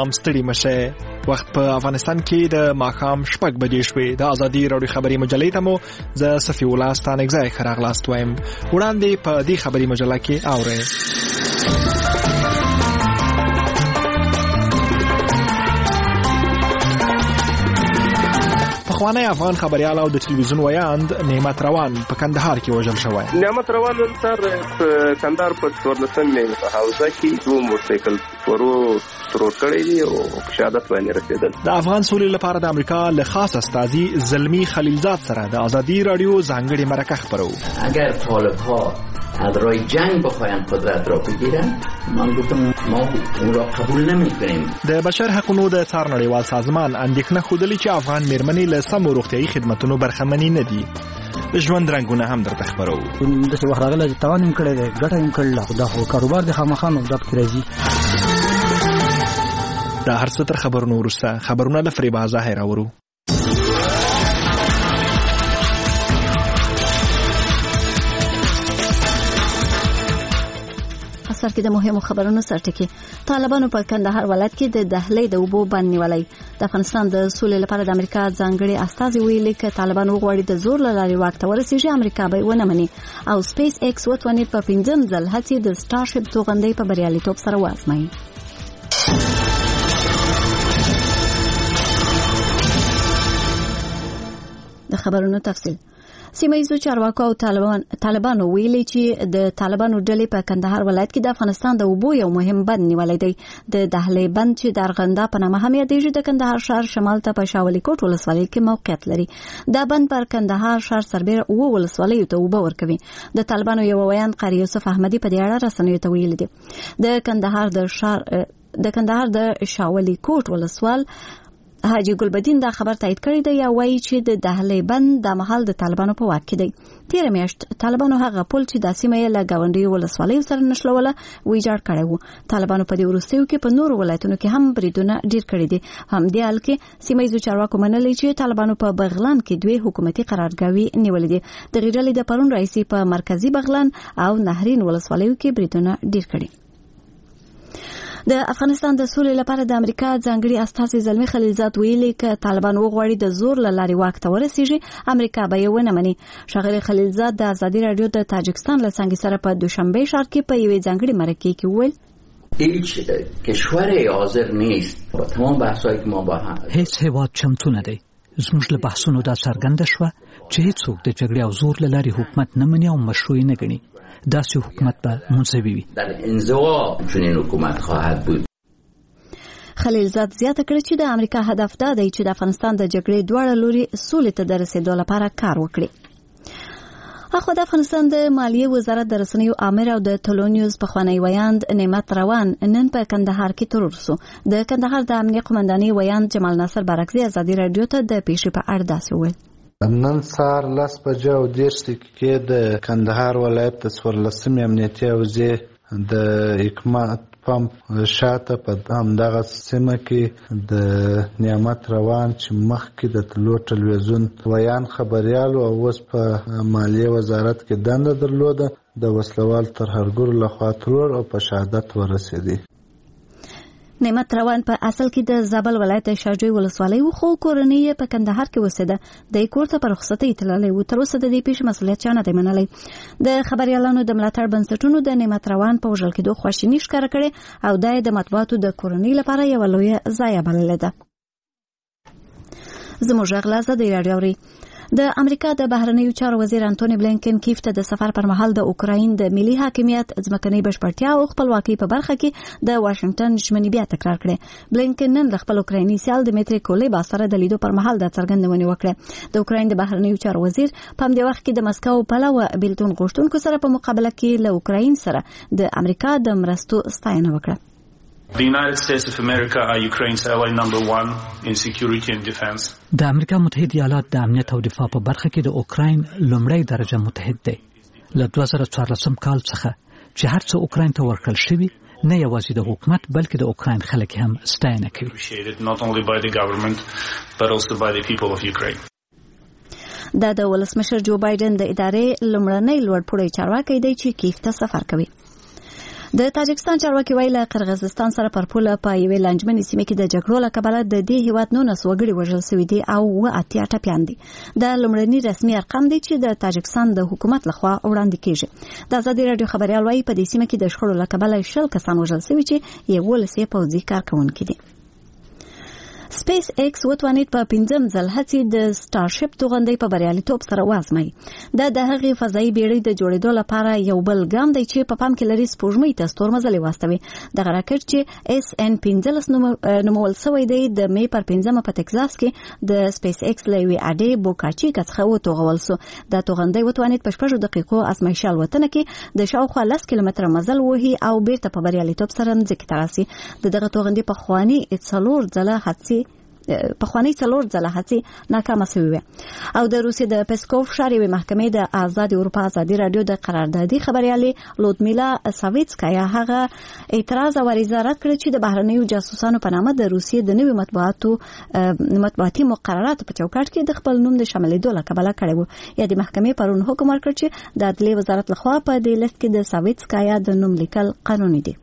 سلام ستړي مشه. وخت په افغانستان کې د ماښام 6 بجې شوې. د ازادي راډیو خبري مجلې ته مو ز صفي الله ستانګ ځای خراغلاست وایم. وړاندې په دې خبري مجله کې اورئ. پخوانی افغان خبريال او د تلویزیون ویاند نعمت روان په کندهار کې وژل شوی. نعمت روان تر کندهار په 14 مې په حوزه کې دوه موټرسایکل ورو ترور کړی دی او شهادت باندې رسیدل. د افغان سولې لپاره د امریکا له خاص استازي زلمی خلیلزاد سره د ازادي رادیو ځانګړي مرکه خبرو. اگر طالب‌ها از راه جنگ بخواهند قدرت را بگیرند ما گفتم ما اون را قبول نمی‌کنیم. د بشر حقوقو د څار نړیوال سازمان اندېښنه خوده چې افغان میرمنې له سمو روغتیايي خدماتو برخمنې نه دي. ژوند رنگونه هم درته خبرو. د څه وخت راغله چې توان هم کړی دی ګټه هم کړله دا خو کاروبار د خامخا نوبت کې راځي. دا هر څه تر خبرونو وروسته خبرونه له فریبا ظاهر اورو. سر کې د مهمو خبرونو سرټکی. طالبانو په کندهار ولایت کې د دهلې د اوبو بند نیولای. د افغانستان د سولې لپاره د امریکا ځانګړي استازي ویلي چې طالبانو غواړي د زور له لارې واک ته ورسیږي. امریکا به ونه مني او سپیس ایکس وتونی په 5 ځل هڅې د سټارشپ توغندۍ په بریالیتوب سره وازمایي. د خبرونو تفصیل. سیمایي چارواکو او طالبانو ویلي چې د طالبانو ډلې په کندهار ولایت کې د افغانستان د اوبو یو مهم بند نیولای دی. د دهلې بند چې د ارغنده په نامه هم یادېږي د کندهار ښار شمال ته په شاولي کوټ ولسوالۍ کې موقعیت لري. دا بند پر کندهار ښار سربېره او ولسوالیو ته اوبه ورکوي. د طالبانو یو ویاند قاری یوسف احمدي په دې اړه رسنیو ته ویلي دی. د کندهار د شاولي کوټ ولسوال حاجی ګلبدین دا خبر تایید کړی دی یا وایي چې د دهلې بند د محل د طالبانو په واک کې دی. تیر میاشت طالبانو هغه پل چې د سیمې له گاونډي ولسوالۍ سره نشلوله ویجاړ کړی وو. طالبانو په دې وروستیو کې په نورو ولایتونو کې هم بریدونه ډیر کړي دي. هم دې حال کې سیمایي چارواکو منلي چې طالبانو په بغلان کې دوه حکومتي قرارګاوي نیولې دي. د غیرلې د پرون رئیس په مرکزی بغلان او نهرین ولسوالیو کې بریدونه ډیر کړي. د افغانستان د سولې لپاره د امریکا ځانګړي استازي زلمی خلیلزاد ویلي چې طالبان وغواړي د زور له لارې واک ته ورسیږي. امریکا به یې ونه مني. ښاغلي خلیلزاد د ازادي رادیو د تاجکستان له څنګه سره په دوشنبه ښار کې په یوې ځانګړي مرکه کې وویل هیچ کشور حاضر نیست با تمام بحثایی که ما با هم هیڅ هیواد چمتو نه دی. زموږ له بحثونو دا څرګنده شوه چې هیڅوک د جګړې او زور له لارې حکومت نه مني او مشروع نه ګڼي. داسې حکومت به منځوي وي. در انزوا چنین حکومت خواهد بود. خلیلزاد زیاته کړه چې د امریکا هدف دا دی چې د افغانستان د جګړې دواړه لوري سولې ته د رسیدو لپاره کار وکړي. اخو د افغانستان د مالیې وزارت د رسنیو امر او د تلونیوز پخوانی ویاند نعمت روان نن په کندهار کې ترور شو. د کندهار د امنیه قومندانۍ ویاند جمال ناصر بارکزي ازادي رادیو ته د پیښې په اړه داسې وویل. نن سهار 10:30 کې د کندهار ولایت د 14 امنیتي حوزې د حکمت پمپ شاته په همدغه سیمه کې د نعمت روان چې مخکې د تلو ټلویزیون ویان خبريال او اوس په مالیه وزارت کې دنده درلوده د وسلوال ترهګر لخوا ترور او په شهادت ورسېدی. نعمت روان په اصل کې د زابل ولایت شاجوی ولسوالۍ خو کورنۍ په کندهار کې اوسېده. د کور ته په رخصتۍ تللی و. تر اوسه د دې پیښې مسؤلیت چا نه دی منلی. د خبريالانو د ملاتړ بنسټونو د نعمت روان په وژل کېدو خواشیني ښکاره کړې او دا د مطبوعاتو د کورنۍ لپاره یو لویه ضایعه بللې ده. زموږ غلا ازادي رادیو اوري. د امریکا د بهرنیو چارو وزیر انټونی بلینکن کیف ته د سفر پر مهال د اوکراین د ملي حاکمیت ځمکنۍ بشپړتیا او خپلواکۍ په برخه کې د واشنگټن ژمنې بیا تکرار کړې. بلینکن نن د خپل اوکرایني سیال دمیتری کولیبا سره د لیدو پر مهال د څرګندونې وکړه. د اوکراین د بهرنیو چارو وزیر په همدې وخت کې د مسکو پلوه بیلتون غوښتونکو سره په مقابله کې له اوکراین سره د امریکا د مرستو ستاینه وکړه. The United States of America are Ukraine's ally number 1 in security and defense. د امریکا متحده ایالات د امنیت او دفاع په برخه کې د اوکراین لومړی درجه متحد دی. له 2014 کال څخه چې هر څه اوکراین ته ورکړل شوی نه یوازې د حکومت بلکې د اوکراین خلک هم ستاینه کوي. Not only by the government but also by the people of Ukraine. دا د ولسمشر جو بایدن د ادارې لومړنی لوړپوړی چارواکی دی چې کیف ته سفر کوي. د تاجکستان چارواکي ویل قرغیزستان سره پر پوله په یوې لانجمنې سیمه کې د جګړو له کبله د دې هیواد 19 وګړي وژل شوي دي او 80 ټپیان دي. د لومړني رسمي ارقام دي چې د تاجکستان د حکومت لخوا وړاندې کیږي. د ازادي رادیو خبريال وايي په دې سیمه کې د شخړو له کبله 10 کسان وژل شوي چې 11 پوځي کارکونکي دي. سپیس ایکس وتوانید په 5م ځل هڅې د سټارشپ توغندۍ په بریالیتوب سره وازمایي. د هغې فضایي بیړۍ د جوړېدو لپاره یو بل ګام دی چې په پام کې لري سپوږمۍ ته ستورمزلې واستوي. دغه راکټ چې SN15 نومول شوی دی د مې پر 15 په ټکساس کې د سپیس ایکس له یوې اډې بوکاچیکا څخه وتوغول شو. د توغندۍ وتوانید په 6 دقیقو ازمایښت الوتنه کې د شاوخوا 10 کیلومتره مزل وهي او بیرته په بریالیتوب سره ځمکې ته راسي. دغه توغندۍ په خواني څلور ځله هڅې ناکامه شوې وې. او د روسیې د پسکوف ښاري محکمې د آزاد اروپا ازادي رادیو د قراردادي خبريالې لودمیلا ساویتسکایا هغه اعتراض او عریضه رد کړ چې د بهرنیو جاسوسانو په نامه د روسیې د نوي مطبوعاتي مقرراتو په چوکاټ کې د خپل نوم د شاملېدو له کبله کړی و. یا د محکمې پرون حکم ورکړ چې د عدلیې وزارت لخوا په دې لیست کې د ساویتسکایا د نوم لیکل قانوني دي.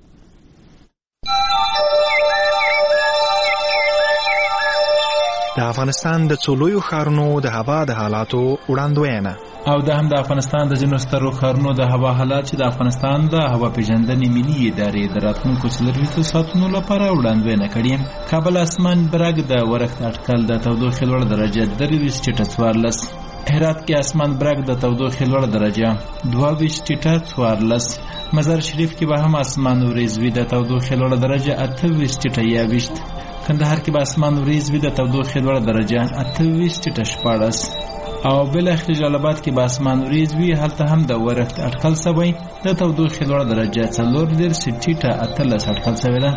د افغانستان د څولویو ښارونو د هوا د حالاتو وړاندوینه او د هم د افغانستان د ځینو سترو ښارونو د هوا حالات چې د افغانستان د هوا پیژندنې ملي ادارې د راتلونکو 24 ساعتونو لپاره وړاندوینه کړې. کابل اسمان برګ د ورښت اټکل د تودوخې لوړ درجه 23.14. هرات کې اسمان برګ د تودوخې لوړ درجه 22.14. مزار شریف کې به هم اسمان وریځ وي د تودوخې لوړ درجه 28.21. کندهار کې به اسمان وریځ وي د تودوخې لوړ درجه 28.14. او بالاخره جلال آباد کې به اسمان وریځ وي، هلته هم د ورښت اټکل شوی د تودوخې لوړ درجه 4.18 اټکل شوی ده.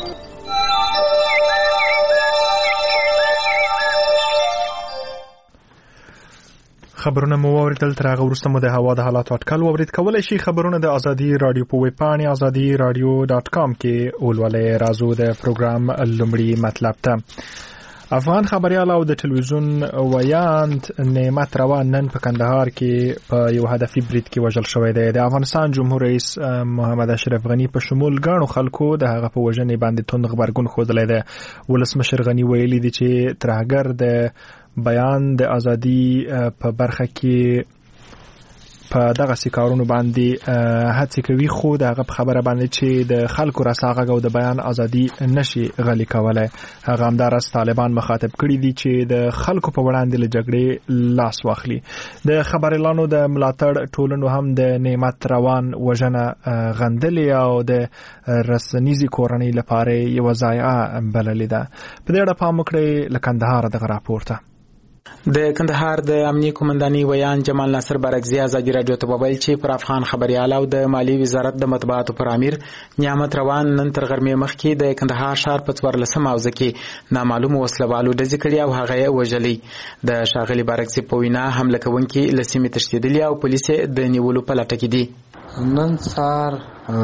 خبرونه مو واوریدل. تر هغه وروسته مو د هوا د حالاتو اټکل واورید. کولای شي خبرونه د ازادي رادیو په ویب پاڼې azadiradio.com کې ولولئ. راځو د پروګرام لومړی مطلب ته. افغان خبريال او د ټلویزیون ویاند نعمت روان نن په کندهار کې په یو هدفي برید کې وژل شوی دی. د افغانستان جمهور رئیس محمد اشرف غنی په شمول ګڼو خلکو د هغه په وژنې باندې توند غبرګون ښودلی دی. ولسمشر غنی ویلي دی چې ترهګر د بیان د ازادي په برخه کې په دغه سکارونو باندې هڅه کوي، خو دغه خبره باندې چې د خلکو رساغه او د بیان ازادي نشي غلي کولای. هغه همدارس طالبان مخاطب کړي دي چې د خلکو په وړاندې له جګړې لاس واخلي. د خبريالانو د ملاتړ ټولنو هم د نعمت روان وژنه غندلې او د رسنیزي کورنۍ لپاره یو ضایعه بللې ده. په دې اړه پام وکړئ. له کندهار دغه راپورته. د کندهار د امنیه قومندانۍ ویان جمال ناصر بارکزی ازادي رادیو ته وویل چې پر افغان خبريال او د مالی وزارت د مطبوعاتو پر امیر نعمت روان نن تر غرمې مخکې د کندهار ښار په 14 حوزه کې نامعلوم وسلوالو ډزې کړې او هغه یې وژلې. د شاغلي بارکزی په وینا حمله کوونکي له سیمې تښتېدلي او پولیس د نیولو په لټه کې دي. نن سهار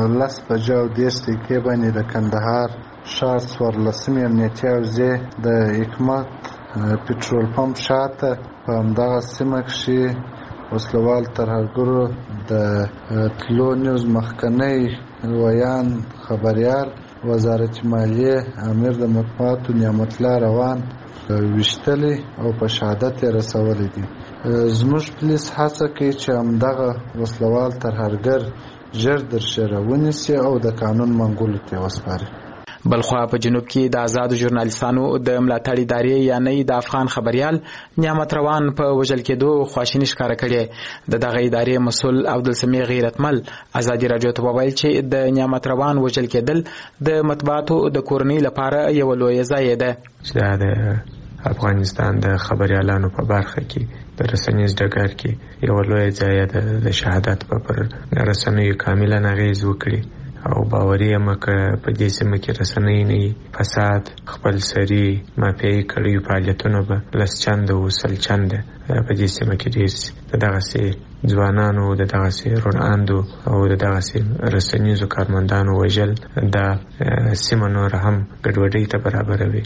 10:30 باندې د کندهار ښار 14 امنیتي حوزې د حکمت پټرول پمپ شاته په همدغه سیمه کې وسلوال ترهګرو د تلو نیوز مخکنی ویان خبريال وزارت مالیه امیر د مطبوعاتو نعمت الله روان وشتلی او په شهادت رسولې دي. زموږ پولیس هڅه کوي چې همدغه وسلوال ترهګر ژر درشرونی سي او د قانون منګولو ته وسپاري. بلخوا په جنوب کې د آزادو ژورنالیستانو د ملاتړ ادارې یعنی د افغان خبريال نعمت روان په وژل کېدو خواشیني ښکاره کړې. دغه ادارې مسؤل عبدالسمیع غیرتمل ازادي رادیو ته وویل چې د نعمت روان وژل کېدل د مطبوعاتو د کورنۍ لپاره یو لوی ضایعه ده. چې د افغانستان د خبريالانو په برخه کې د رسنیز ډګر کې یو لوی ضایعه ده. د شهادت پر رسنیو کاملا اغیز وکړي او باوري یم چې په دې سیمه کې رسنۍ نه فساد خپل سری مافیایي کړي فعالیتونه به لس چنده او سل چنده په دې سیمه کې ډېر دغه سي ځوانانو دغه سي روڼاندو او دغه سي رسنیزو کارمندانو وژل د سیمه نور هم ګډوډۍ ته برابروي.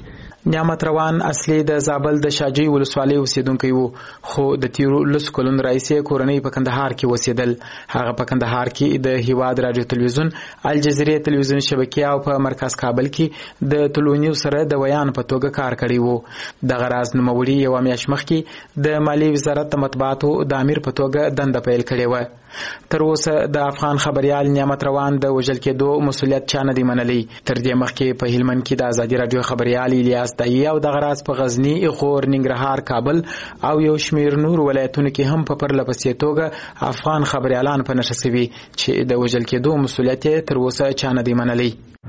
نعمت روان اصلي د زابل د شاجوی ولسوالۍ اوسیدونکی وو، خو د تیرو لس کلونو راهیسې کورنۍ په کندهار کې اوسېدل. هغه په کندهار کې د هیواد رادیو تلویزیون، الجزیره تلویزیون شبکې او په مرکز کابل کې د تلونیو سره د ویان په توګه کار کړی وو. دغه راز نوموړي یوه میاشت مخکې د مالیې وزارت د مطبوعاتو د امیر په توګه دنده پیل کړې وه. تر اوسه د افغان خبريال نعمت روان د وژل کېدو مسؤلیت چا نه دی منلی. تر دې مخکې په هلمند کې د ازادي رادیو خبريال الیاس دایی او دغه راز په غزنی، غور، ننګرهار، کابل او یو شمیر نور ولایتونو کې هم په پرله پسې توګه افغان خبريالان په نشه شوي چې د وژل کېدو مسؤلیت تر اوسه چا نه دی منلی.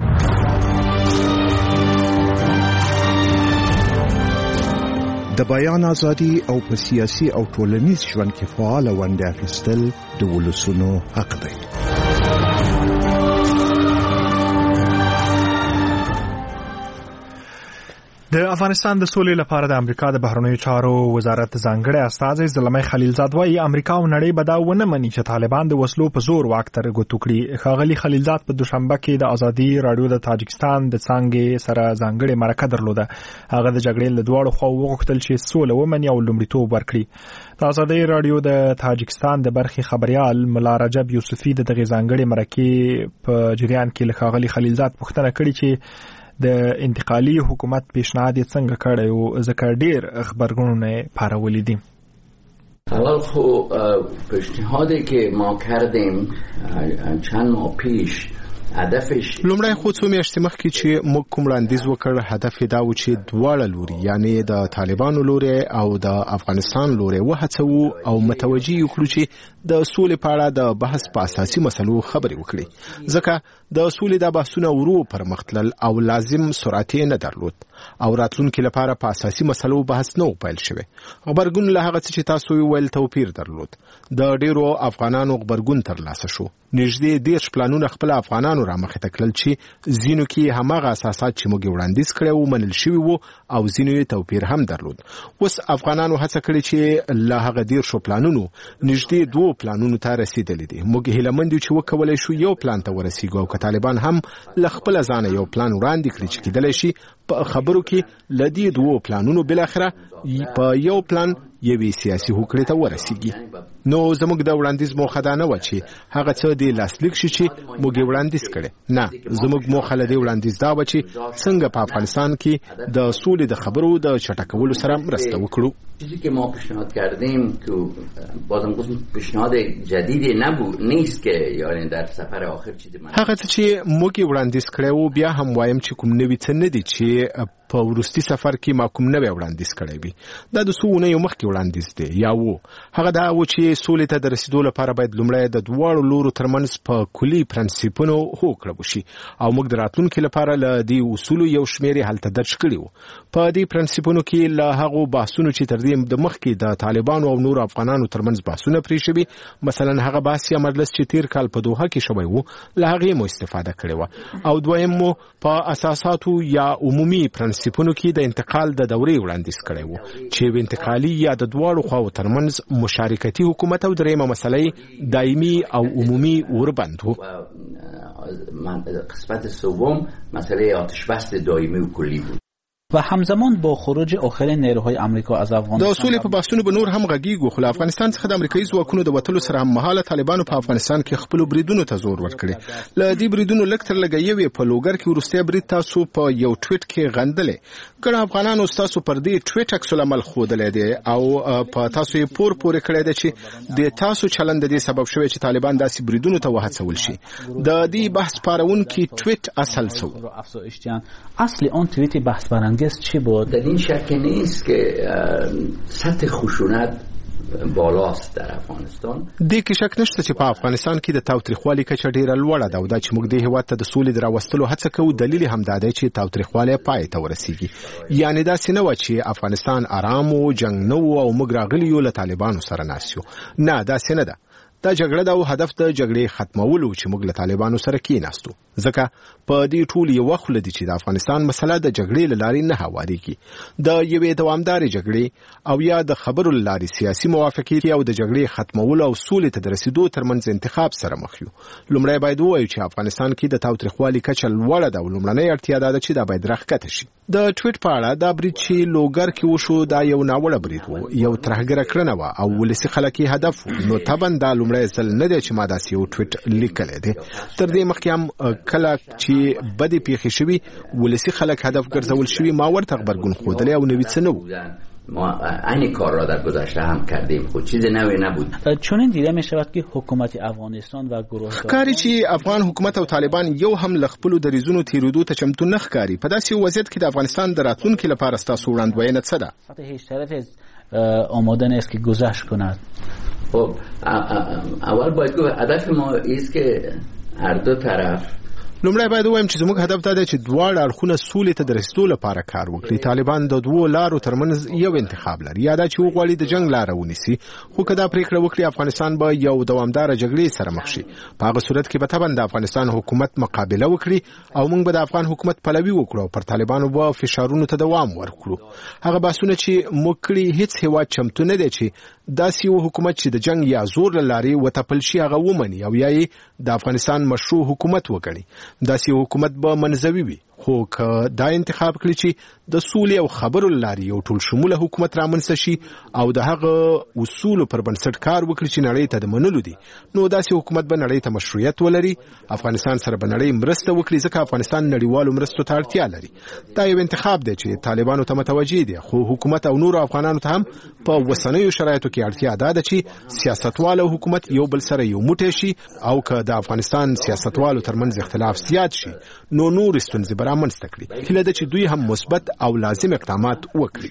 د بیان ازادي او په سیاسي او ټولنیز ژوند کې فعال ونډه اخیستل د ولسونو حق دی. د افغانستان د سولې لپاره د امریکا د بهرنیو چارو وزارت ځانګړی استازی زلمی خلیلزاد وايي امریکا او نړۍ به دا ونه مني چې طالبان د وسلو په زور واک ته رګوټو کړي. ښاغلي خلیلزاد په دوشنبه کې د ازادي رادیو د تاجکستان د څانګې سره ځانګړې مرکه درلوده. هغه د جګړې له دواړو خواو وغوښتل چې سوله ومني او لومړیتوب ورکړي. د ازادي رادیو د تاجکستان د برخې خبريال ملا رجب یوسفي د دغه ځانګړې مرکې په جریان کې له ښاغلي خلیلزاد پوښتنه کړې چې د انتقالي حکومت پیشنهاد څنګه کړی او ځکه ډېر خبرګونونه پارولې دي. اول خو پیشنهادی که ما کردیم چند ماه پیش هدفش لومړی خو څو میاشتې مخکې چې موږ کوم وړاندیز وکړ هدف دا و چې دواړه لوري یعنی د طالبانو لوري او د افغانستان لوري وهڅو او متوجي وکړو چې د سولې په اړه د بحث په اساسي مسلو خبرې وکړي. ځکه د سولې د بحثونو ورو پرمختلل او لازم سرعت نه درلود او راتلونکي لپاره په اساسي مسلو بحث نه پیل شوی. خبرګون له هغه چې تاسو ویل توپیر درلود. د ډیرو افغانانو خبرګون ترلاسه شو. نږدې 10 پلانونه خپل افغانانو را مخې ته کړل چې ځینو کې هماغه اساسات چې موږ وړاندیز کړو منل شوی وو او ځینو یې توپیر هم درلود. اوس افغانانو هڅه کړې چې له هغه 10 پلانونو نږدې 2 پلانونو ته رسیدلې دي. موږ هیله مند یو چې وکولای شو یو پلان ته ورسیږو او طالبان هم له خپل ځانه یو پلان وړاندې کړی چې کېدلی شي په خبرو کې لدی 2 پلانونو بل اخره په یو پلان یوې سیاسي هوکړې ته ورسیږي. نو زموږ د وړاندیز موخه دا نه و چې هغه څه د لاسلیک شي چې موږ وړاندیز کړي. نه، زموږ موخه له دې وړاندیز دا و چې څنګه په افغانستان کې د سولې د خبرو د چټکولو سره مرسته وکړو. چیزی که ما پیشنهاد کردیم که بازم گفتم پیشنهاد جدیدی نیست که یعنی در سفر آخر چیزی هغه چې موږ وړاندیز کړو بیا هم وایم چې کوم نوی څه نه دي چې په ورستي سفر کې ما کوم نوی وړاندیز کړی وي. دا د سونه یو مخکې وړاندیز دی یا وو. هغه دا و چې سولې ته د رسیدو لپاره باید لومړی د دواړو لورو ترمنځ په کلی پرنسپونو هوکړه وشي او موږ د راتلونکي لپاره له دې اصولو یو شمېر هلته درج کړی وو. په دې پرنسپونو کې له هغه بحثونو چې تر دې د مخکې د طالبانو او نور افغانانو ترمنځ بحثونه پرې شوي، مثلا هغه بحث یا مجلس چې تیر کال په دوحه کې شوی وو له هغې مو استفاده کړې وه. او دویم مو په اساساتو یا عمومي پرنسپونو کې د انتقال د دورې وړاندیز کړی وو چې انتقالي یا د دواړو خواو ترمنځ مشارکتي حکومت او دریمه مسله دایمي او عمومي وربند وو. قسمت سوم مسئله آتش بس دائمی و کلی بود. و همزمان با خروج آخرین نیروهای آمریکا از افغانستان د سولې په بحثونو به نور هم غږیږو، خو افغانستان څخه د امریکایي ځواکونو د وټلو سره هم مهاله طالبانو په افغانستان کې خپل بریدونو ته زور ورکړي. له دې بریدونو لکتر لګیوي په لوګر کې ورسته برید تاسو په یو ټویټ کې غندلې. ګڼ افغانانو تاسو پر دې ټویټ عکس العمل خودلې دي او په تاسو یې پور کړی دی چې د تاسو چلند د دې سبب شوی چې طالبان داسې بریدونو ته وهڅول شي. د دې بحث پارونکي ټویټ اصل څه اصل اون توییت بحث برانگیز چی بود؟ در این شک نیست که سطح خشونت بالاست در افغانستان. دې کې شک نشته چې په افغانستان کې د تاوتریخوالي کچه ډیره لوړه ده او دا چې موږ د هیواد ته د سولې دراوستلو هڅه کوو دلیل هم دا دی چې تاوتریخوالي پای ته ورسیږي. یعنی دا څه نه و چې افغانستان آرام او جنگ نه و او موږ راغلي یو له طالبانو سره ناسیو. نه، دا څه نه ده. دا جګړه د هدف د جګړې ختمولو چې موږ له طالبانو سره کېناستو. ځکه په دې ټول یو خل دي چې د افغانستان مسله د جګړې لارې نه هواريږي د یوې دوامدارې جګړې او یا د خبرو لارې سیاسي موافقت او د جګړې ختمولو او سولې ته رسیدو ترمنځ انتخاب سره مخ یو. لومړی باید ووایو چې افغانستان کې د تاوتریخوالي کچه لوړه ده او لومړنۍ اړتیا ده چې دا باید راښکته شي. د ټویټ په اړه دا برید چې لوګر کې وشو دا یو ناوړه برید و، یو ترهګره کړنه و او ولسي خلک یې هدف و. نو طبعا دا لومړی ځل نه دی چې ما داسې یو ټویټ لیکلی دی. تر دې مخکې هم کله چې بدې پیښې شوي ولسي خلک هدف ګرځول شوي ما ورته غبرګون ښودلی او نوي څه نه و. ما این کار را در گذشته هم کردیم، خود چیز نوی نبود. چون دیده می شود که حکومت افغانستان و گروه ښکاري چې افغان حکومت او طالبان یو هم له خپلو دریځونو تېرېدو ته چمتو نه ښکاري. په داسې وضعیت کې د افغانستان د راتلونکي لپاره ستاسو وړاندوینه څه ده؟ هیچ طرف آماده نیست که گذشت کند. خب اول باید گفت هدف ما است که هر دو طرف لومړی باید ووایم چې زموږ هدف دا دی چې دواړه اړخونه سولې ته د رسیدو لپاره کار وکړي. طالبان د دوو لارو ترمنځ یو انتخاب لري، یا دا چې وغواړي د جنګ لاره ونیسي، خو که دا پریکړه وکړي افغانستان به یو دوامداره جګړې سره مخ شي. په هغه صورت کې به طبعا د افغانستان حکومت مقابله وکړي او موږ به د افغان حکومت پلوي وکړو او پر طالبانو به فشارونو ته دوام ورکړو. هغه بحثونه چې موږ کړي هیڅ هیواد چمتو نه دی چې داسې یو حکومت چې د جنگ یا زور له لارې وتپل شي هغه ومني او یا یې د افغانستان مشروع حکومت وګڼي. داسې حکومت به منځوي وي، خو که دا انتخاب کړي چې د سولې او خبرو لارې یو ټول شموله حکومت رامنځته شي او د هغه اصولو پر بنسټ کار وکړي چې نړۍ ته د منلو دي، نو داسې حکومت به نړۍ ته مشروعیت ولري. افغانستان سره به نړۍ مرسته وکړي ځکه افغانستان نړیوالو مرستو ته اړتیا لري. دا یو انتخاب دی چې طالبانو ته متوجه دي، خو حکومت او نورو افغانانو ته هم په وسنیو شرایطو کې اړتیا ده چې سیاستوال او حکومت یو بل سره یو موټی شي او که د افغانستان سیاستوالو ترمنځ اختلاف زیات شي نو نور ستونزې به رامنځته کړي. هیله ده چې دوی هم مثبت او لازم اقدامات وکړي.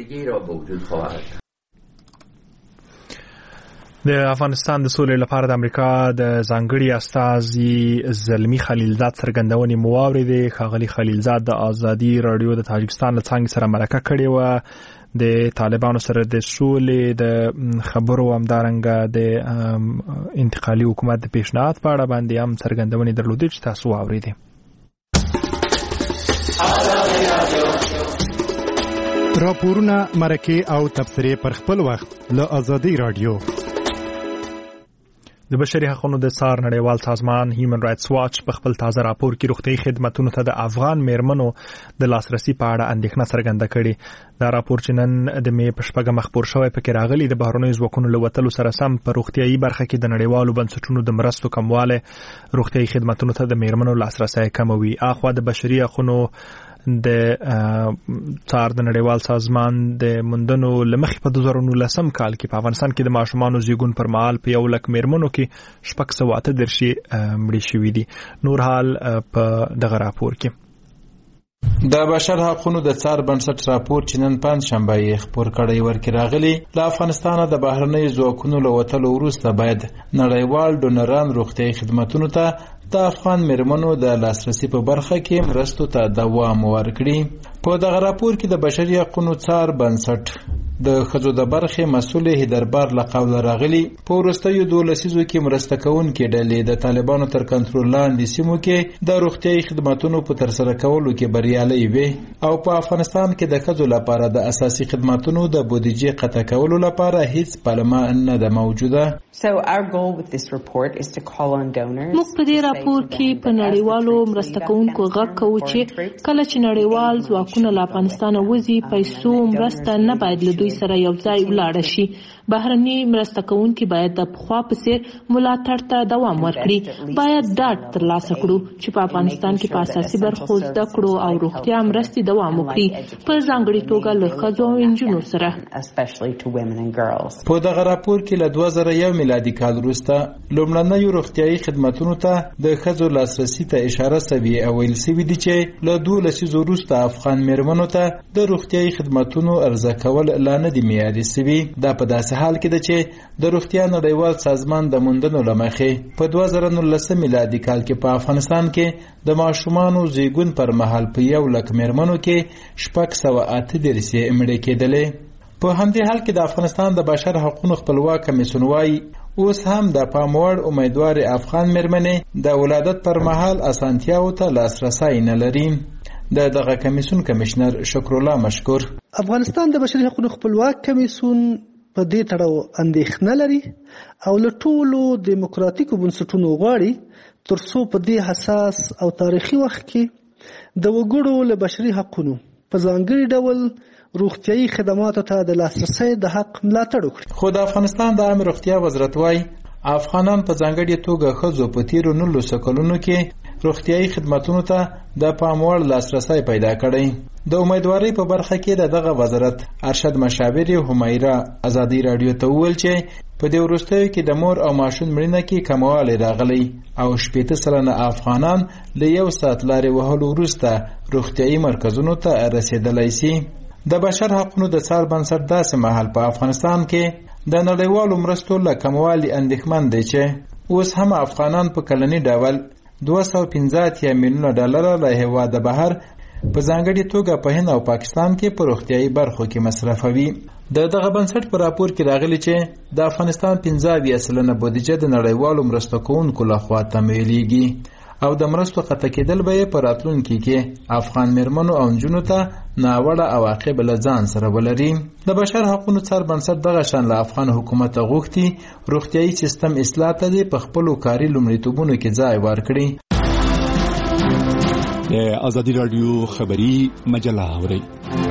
د افغانستان د سولې لپاره د امریکا د ځانګړي استازي زلمی خلیلزاد څرګندونې مو واورېدې. ښاغلي خلیلزاد د ازادي رادیو د تاجکستان له څانګې سره مرکه کړې وه. د طالبانو سره د سولې د خبرو همدارنګه د انتقالي حکومت د پیشنهاد په اړه باندې هم څرګندونې درلودې چې تاسو واورېدې. راپورونه، مرکې او تبصرې پر خپل وخت له ازادي رادیو. د بشري حقوقو د څار نړیوال سازمان هیومن رائټس واچ په خپل تازه راپور کې روغتیايي خدماتو ته د افغان میرمنو د لاسرسي په اړه اندېښنه څرګنده کړې. دا راپور چې نن د مې په شپږمه خپور شوی پکې راغلی د بهرنیو ځواکونو له وتلو سره سم په روغتیايي برخه کې د نړیوالو بنسټونو د مرستو کموالی روغتیايي خدماتو ته د میرمنو لاسرسي کموي. اخوا د بشري حقوقو د څار د نړیوال سازمان د مندنو لمخې په 2019 کال کې په افغانستان کې د ماشومانو زیږون پر مهال په 1 لک میرمنو کې 638 مړي شوي دي. نور حال په دغه راپور کې د بشر حقوقو د څار بنسټ راپور چې نن پنځشنبه یې خپور کړی ورکې راغلی. له افغانستانه د بهرنیو ځواکونو له وتلو وروسته باید نړیوال ډونران روغتیايي خدماتو ته د افغان میرمنو د لاسرسي په برخه کې مرستو ته دوام ورکړي. په دغه راپور کې د بشري حقوقو څار بنسټ د ښځو د برخې مسؤل هیدربار له قوله راغلي. په وروستیو 2 لسیزو کې مرسته کوونکې ډلې د طالبانو تر کنټرول لاندې سیمو کې د روغتیايي خدماتو په ترسره کولو کې بریالۍ وي او په افغانستان کې د ښځو لپاره د اساسي خدماتو د بودیجې قطع کولو لپاره هیڅ پلمه نه ده موجوده. موږ په دې راپور کې په نړیوالو مرسته کوونکو غږ کوو چې کله چې نړیوال ځواکونه له افغانستانه وځي پیسو مرسته نه باید له دوی سره یو ځای ولاړ شي. بهرني مرسته کوونکي باید د پخوا په څیر ملاتړ ته دوام ورکړي. باید ډاډ ترلاسه کړو چې په افغانستان کې په اساسي برخو زده کړو او روغتیا مرستې دوام وکړي، په ځانګړي توګه له ښځو او نجونو سره. په دغه راپور کې له 2001 میلادي کال وروسته لومړنیو روغتیايي خدماتو ته د ښځو لاسرسي ته اشاره شوې او ویل شوي دي چې له 2 لسیزو وروسته افغان میرمنو ته د روغتیايي خدماتو عرضه کول لا نه دي معیاري شوي. دا په داسې حال کې ده چې د روغتیا نړیوال سازمان د موندنو له مخې په 2019 میلادي کال کې په افغانستان کې د ماشومانو زیږون پر مهال په 1 لک میرمنو کې 638 مړې کېدلې. په همدې حال کې د افغانستان د بشر حقوقو خپلواک کمیسیون وايي اوس هم د پاموړ امیدوار افغان مېرمنې د ولادت پر مهال اسانتیاو ته لاسرسی نه لري. دغه کمیسیون کمشنر شکرالله مشکور: افغانستان د بشري حقوقو خپلواک کمیسیون په دې تړاو اندېښنه لري او له ټولو دیموکراتیکو بنسټونو غواړي ترڅو په دې حساس او تاریخي وخت کې د وګړو له بشري حقوقو په ځانګړي ډول روغتیايي خدماتو ته د لاسرسي د حق ملاتړ وکړي. خو د افغانستان د عامه روغتیا وزارت وايي افغانان په ځانګړي توګه ښځو په تیرو 19 کلونو کې روغتیايي خدماتونو ته د پام وړ لاسرسی پیدا کړی. د امیدوارۍ په برخه کې دغه وزارت ارشد مشاور همیرا ازادي رادیو ته وویل چې په دې وروستیو کې د مور او ماشوم مړینه کې کموالی راغلی او 80% افغانان له 1 ساعت لارې وهلو وروسته روغتیايي مرکزونو ته رسیدلی سي. د بشر حقوقو د څار بنسټ داسې مهال په افغانستان کې د نړیوالو مرستو له کموالي اندېښمن دی چې اوس هم افغانان په کلني ډول 215 میلیونه ډالر له هېواده بهر په ځانګړي توګه په هند او پاکستان کې په روغتیايي برخو کې مصرفوي. دغه بنسټ په راپور کې راغلی چې د افغانستان 15% بودیجه د نړیوالو مرستو کوونکو لخوا تمویلیږي او د مرستو قطع کېدل به په راتلونکي کې افغان مېرمنو او نجونو ته ناوړه عواقب له ځان سره ولري. د بشر حقوقو څار بنسټ دغه شان له افغان حکومت غوښتي روغتیايي سیستم اصلاح ته په خپلو کاري لومړیتوبونو کې ځای ورکړي. د ازادي رادیو خبری مجله اوري.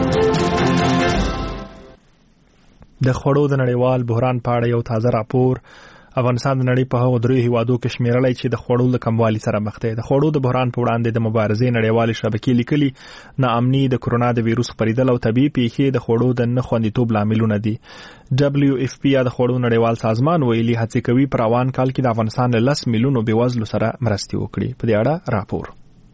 د خوړو د نړیوال بحران په اړه یو تازه راپور افغانستان د نړۍ په هغو درې هیوادو کې شمیرلی چې د خوړو له کموالي سره مخ دی. د خوړو د بحران په وړاندې د مبارزې نړیوالې شبکې لیکلي ناامني د کرونا د ویروس خپرېدل او طبیعي پیښې د خوړو د نه خوندیتوب لاملونه دي. WFP یا د خوړو نړیوال سازمان ویلي هڅې کوي په روان کال کې د افغانستان له 10 میلیونو بېوزلو سره مرستې وکړي. په دې اړه راپور.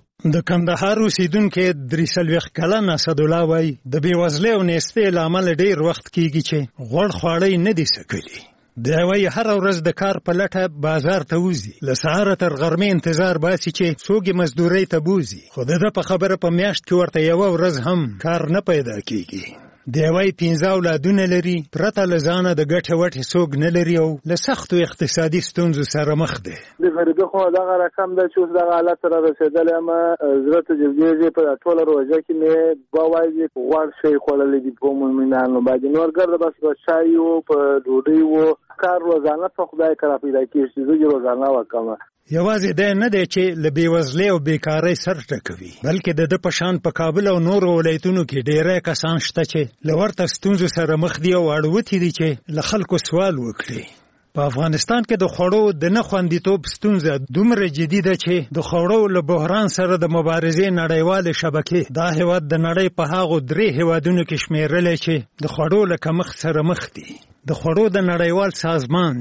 د کندهار اوسیدونکو دریسلوخ کلن اسدالله وایي د بېوزلۍ او نیستۍ له امله ډېر وخت کېږي چې غوړ خواړه نه دي څکلي. د وایي هر ورځ د کار په لټه بازار ته وځي، له سهاره تر غرمې انتظار باسي چې څوک یې مزدورۍ ته بوځي، خو د ده په خبره په میاشت کې ورته یوه ورځ هم کار نه پیدا کېږي. د وایي 15 اولادونه لري، پرته له ځانه د ګټې وټې څوک نه لري او له سختو اقتصادي ستونزو سره مخ دی. د غریبۍ خو دغه رقم ده چې اوس دغه حالت سره رسېدلی یم. زړه ته جلګېږي په ټوله روژه کې مې 2 وایي غوړ شی خوړلی دي په مومنانو باندې، نور ګرده بس په چای و په ډوډۍ و کار روزانه په خدای کرا پیدا کېږي، زه روزانه وکړم. یوازې دا نه دی چې له بېوزلۍ او بیکارۍ سر ټکوي، بلکې د ده په شان په کابل او نورو ولایتونو کې ډېری کسان شته چې له ورته ستونزو سره مخ دي او اړوتي دي چې له خلکو سوال وکړي. په افغانستان کې د خوړو د نه خوندیتوب ستونزه دومره جدي ده چې د خوړو له بحران سره د مبارزې نړیوالې شبکې دا هېواد د نړۍ په هغو 3 هېوادونو کې شمیرلی چې د خوړو له کمښت سره مخ دي. د خوړو د نړیوال سازمان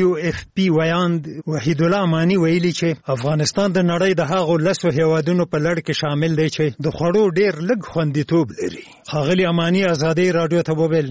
WFP ویاند وحید الله امانی ویلي چې افغانستان د نړۍ د هغو 10 هېوادونو په لړ کې شامل دی چې د خوړو ډېر لږ خوندیتوب لري. ښاغلي امانی ازادي رادیو ته وویل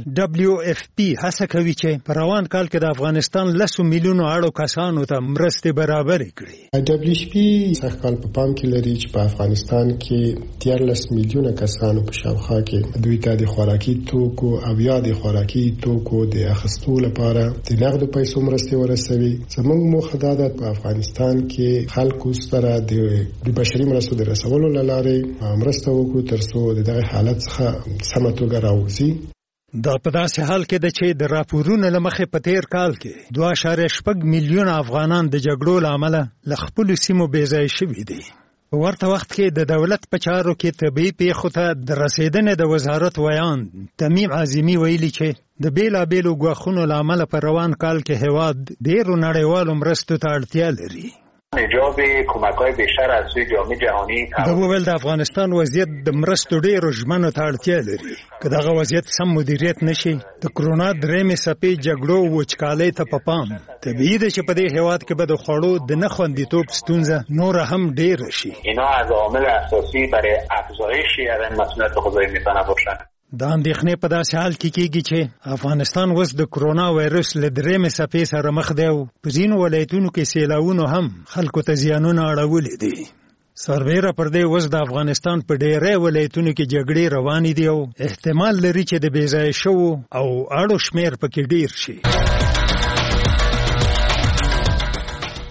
WFP هڅه کوي چې په روان کال کې د افغانستان 10 میلیونو اړو کسانو ته مرستې برابرې کړي. WFP سږکال په پام کې لري چې په افغانستان کې 13 میلیونه کسانو په شاوخوا کې دوی ته د خوراکي توکو او یا د خوراکي توکو د اخیستو لپاره د نغدو پیسو مرستې ورسوي. زموږ موخه دا ده په افغانستان کې خلکو سره د بشري مرستو د رسولو له لارې مرسته وکړو ترڅو دغه حالت څخه سمه توګه راوځي. دا په داسې حال کې ده چې د راپورونو له مخې په تیر کال کې 2.8 میلیونه افغانان د جګړو له امله له خپلو سیمو بېځایه شوي دي. په ورته وخت کې د دولت په چارو کې طبیعي پیښو ته د رسېدنې د وزارت ویاند تمیم عظیمي ویلي چې د بیلابیلو ګواښونو له امله په روان کال کې هېواد ډېرو نړیوالو مرستو ته اړتیا لري. ایجاب کمک‌های بیشتر از سوی جامعه جهانی دا وویل د افغانستان وضعیت د مرستو ډېرو ژمنو ته اړتیا لري. که دغه وضعیت سم مدیریت نشي د کرونا درېیمې څپې جګړو وچکالۍ ته په پام طبیعي ده چې په دې هېواد کې به د خوړو د نه خوندیتوب ستونزه نوره هم ډېره شي. اینا از عامل اساسی برای افزایش عدم مسئولیت غذایی میتونه باشن. دا اندېښنې په داسې حال کې کېږي چې افغانستان اوس د کرونا وایرس له 3مې څپې سره مخ دی او په ځینو ولایتونو کې سیلاوونو هم خلکو ته زیانونه اړولي دي. سربیره پر دې اوس د افغانستان په ډېری ولایتونو کې جګړې روانې دي او احتمال لري چې د بېځایه شوو او اړو شمېر پکې ډېر شي.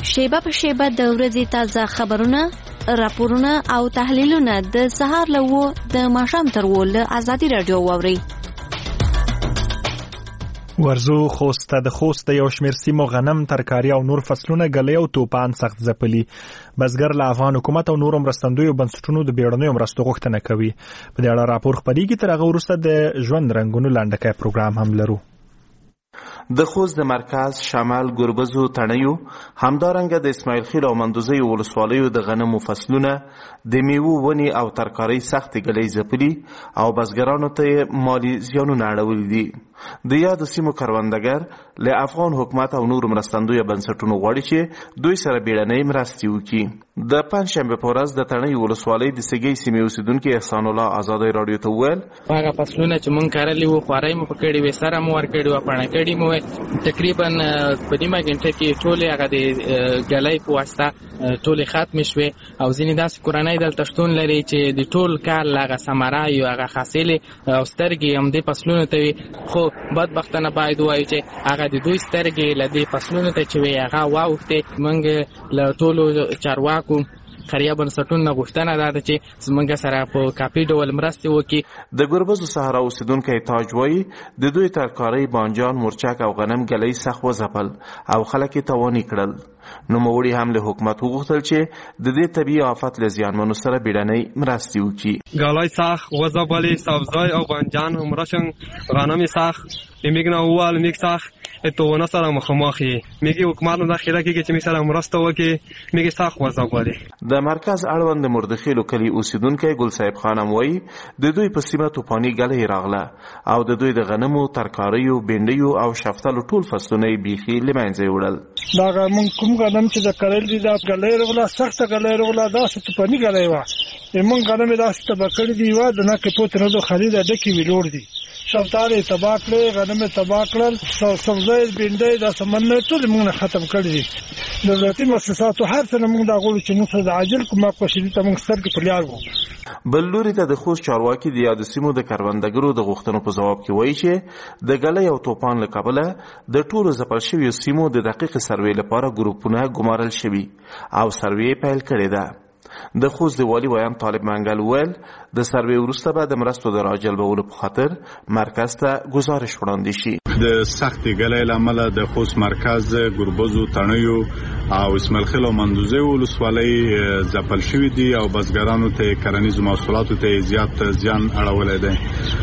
شیبه په شیبه د ورځې تازه خبرونه، راپورونه او تحلیلونه د سهار له 9 د ماښام تر 10 له ازادي رادیو واورئ. ورزو خوست د خوست یو شمېر سیمو غنم، ترکاري او نور فصلونه ګلۍ او توپان سخت ځپلي. بزګر له افغان حکومت او نورو مرستندویو بنسټونو د بیړنیو مرستو غوښتنه کوي. په دې اړه راپور خپرېږي. تر هغه وروسته د ژوند رنګونو لنډکی پروګرام هم لرو. د خوست د مرکز، شمال، ګربزو، تڼیو، همدارنګه د اسماعیل خیل او مندوزیو ولسوالیو د غنمو فصلونه، د میوو ونې او ترکارۍ سختې ګلۍ ځپلي او بزګرانو ته مالی زیانونه اړولي دي. د یادو سیمو کروندګر له افغان حکومت او نورو مرستندویو بنسټونو غواړي چې دوی سره بیړنۍ مرستې وکړي. د پنجشنبه په ورځ د تڼیو ولسوالۍ د سګۍ سیمې اوسیدونکي احسان الله ازادۍ رادیو ته وویل هغه فصلونه چې مونږ کرلي وو خوارۍ مو پکړې وې، سره مو ورکړې وه، پاڼه کړې مو تقریبا په نیمه ګنټه کې ټولې هغه د ګلۍ په واسطه ټولې ختمې شوې او ځینې داسې کورنۍ دلته شتون لري چې د ټول کال هغه ثمره یو هغه حاصلې او سترګې همدې فصلونو ته وي. خو بدبختانه باید ووایو چې هغه د دوی سترګې له دې فصلونو ته چې وي هغه واوښتې. موږ له ټولو چارواکو خیریه بنسټونو غوښتنه ده چې زموږ سره په کافي ډول مرستې وکړي. د ګربزو صحرا اوسیدونکی تاج وایي د دوی ترکارۍ، بانجان، مرچک او غنم ګلۍ سخت وځپل او خلک یې تاواني کړل. نوموړي هم له حکومت وغوښتل چې د دې طبیعي آفت له زیانمنو سره بیړنۍ مرستې وکړي. ګلۍ سخت وځپلې، سبزی او بانجان همراهشان، غنم سخت میګ نه ووال، میګ سخت اتونه سره مخامخ یې میګي حکومت نه داخله کېږي چې می سره مرسته وکړي. میګ سخت وځپلې. د مرکز اړوند مردخیلو کلی اوسیدونکی ګل صاحب خانم وایي د دوی په سیمه توپاني ګلۍ راغله او د دوی د غنمو، ترکاریو، بینډیو او شفتالو ټول فصلونه یې بیخي له منځه یوړل. دا موږ کوم غنم چې د کرل دي دا ګلۍ راغله، سخته ګلۍ راغله، داسې توپاني ګلۍ وه. موږ غنم داسې تباه کړي دي وه، د نکې پوتې نه دو خرید ډکې ویلوړ دي. شفتالې تباه کړې، غنم تباه کړل، سبزۍ، بینډۍ دا سامان ټول موږ نه ختم کړي دي. دولتي مؤسساتو هر څه نه موږ دا غواړو چې موږ سره د عاجل کومک وشي. دې ته موږ سترګې په لیار وو. بل لوري ته د خوست چارواکي د یادو سیمو د کروندګرو د غوښتنو په ځواب کې وایي چې د ګلۍ او توپان له کبله د ټولو ځپل شویو سیمو د دقیق سروې لپاره ګروپونه ګمارل شوي او سروې پیل کړې ده. د خوست د والي ویان طالب منګل ویل د سروې وروسته به د مرستو د راجلبولو په خاطر مرکز ته ګزارش وړاندې شي. د سختې ګلۍ له امله د خوست مرکز، ګربزو، تڼیو او اسماعیل خیل او مندوزیو ولسوالۍ ځپل شوي دي او بزګرانو ته کرنیزو محصولاتو ته زیات زیان اړولی دی.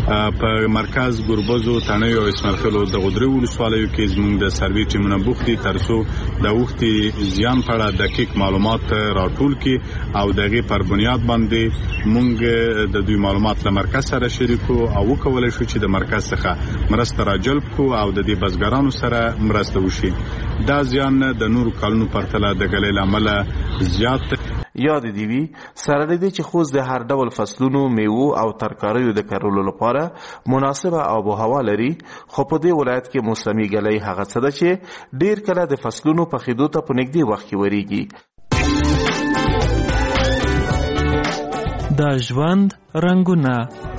په مرکز، ګربزو، تڼیو او اسماعیل خیل د غدري ولسوالیو کې زموږ د سروې ټیمونه بوخت دي ترڅو د اوښتې زیان په اړه دقیق معلومات راټول کړي او دغه پر بنیاد باندې مونږ د دوی معلومات له مرکز سره شریکو او وکولای شو چې د مرکز څخه مرسته راجلب کو او د دې بزګرانو سره مرسته وشي. دا زیان د نورو کلونو پرتله د ګلۍ له امله زیات. یاد دی وی سره دې چې خوست د هر ډول فصلونو، میوو او ترکاریو د کرلو لپاره مناسبه آب و هوا لري، خو په دې ولایت کې موسمي ګلۍ هغه څه ده چې ډیر کله د فصلونو په خېدو ته په نږدې وخت کې وريږي. د ژوند رنگونه.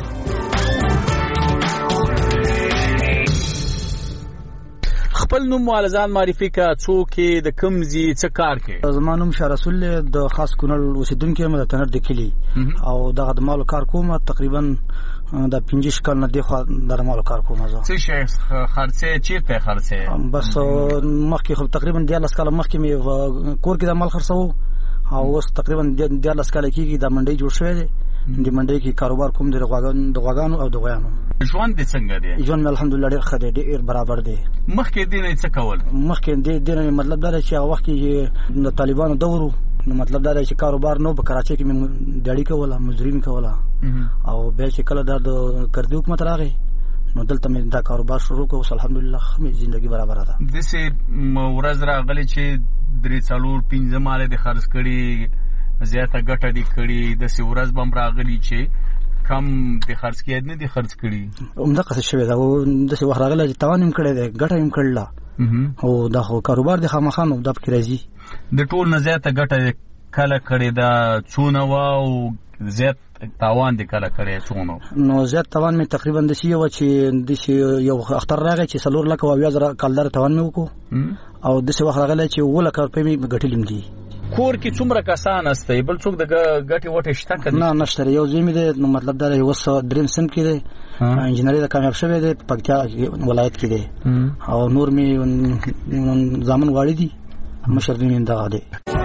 خپل نوم معلزان معرفي کا څوک د کمزي څه کار کوي؟ زما نوم شاه رسول د خاص کونړ اوسیدونکی یم، د تنر د کلی او دغه د مالو کار کوم. تقریبا د 15 کال نه دی خو د مالو کار کوم. زه څه شي خرڅه چیرته خرڅه؟ بس مخکې خو تقریبا 10 کال مخکې مې کور کې د مال خرڅو او اوس تقریبا 10 کال کېږي د منډي جوړ شوی دی. د منډي کې کاروبار کوم د غواګانو او د غویانو. ژوند دې څنګه دی؟ ژوند مې الحمدلله ډېر ښه دی، ډېر برابر دی. مخکې دې نه څه کول؟ مخکې دې نه مطلب دا دی چې هغه وخت کې د طالبانو دور نو مطلب دا دی چې کاروبار نو په کراچۍ کې مې ډاډي کوله، مزدوري مې کوله او بیا چې کله دا د کردي حکومت راغی نو دلته مې دا کاروبار شروع کړ. اوس الحمدلله مې ژوندۍ برابر ده. داسې ورځ راغلی چې 3-4-5 ماله د خرڅ کړي، زیاته ګټه دې کړي، داسې ورځ به هم راغلی چې کم د خرڅ کېد نه دي خرڅ کړي؟ همدغه څه شوی ده، داسې وخت راغلی چې تاوان هم کړی دی، ګټه هم کړله او دا خو کاروبار دی خامخا نو دا پکې راځي. د ټول نه زیاته ګټه کله کړې دا څونه وا او زیات تاوان دې کله کړې څونه؟ نو زیات تاوان مې تقریبا د شي و چې د شي یو اختر راغی چې 4,000 کالدار تاوان مې وکړو او د څه وخت راغلی چې 1,00,000 روپۍ مې ګټلې دي. کور کې څومره کسان استه بل څوک د ګټي وټه شته کنه؟ نه نشته. یو زمي دي نو مطلب دا یو دریم سم کې دي انجینری د کامیاب شوی دی پکتیا ولایت کې دی او نور می ځامن واړی دي مشر دې دا دی.